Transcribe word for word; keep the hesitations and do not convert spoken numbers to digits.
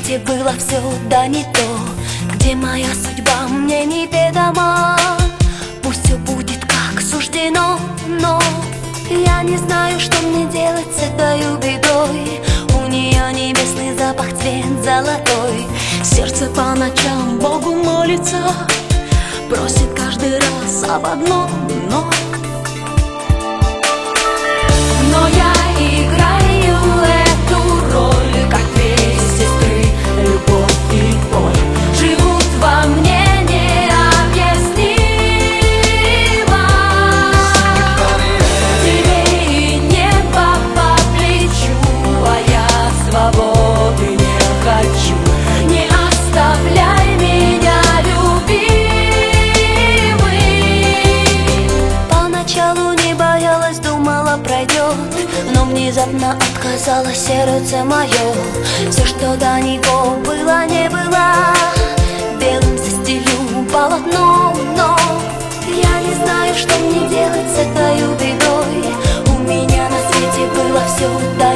свете было все, да не то, где моя судьба мне неведома. Пусть все будет как суждено, но я не знаю, что мне делать с этой бедой. У нее небесный запах, цвет золотой. Сердце по ночам Богу молится, просит каждый раз об одном, но Но я играю эту роль, как две сестры, любовь и боль, живут во мне необъяснимо. Тебе и небо по плечу, а я свободы не хочу. Не оставляй меня, любимый. Поначалу не боялась, думала, пройдет, но внезапно отказало сердце мое. Все, что до него было, не было, белым застелю полотно. Но я не знаю, что мне делать с этой бедой. У меня на свете было все, да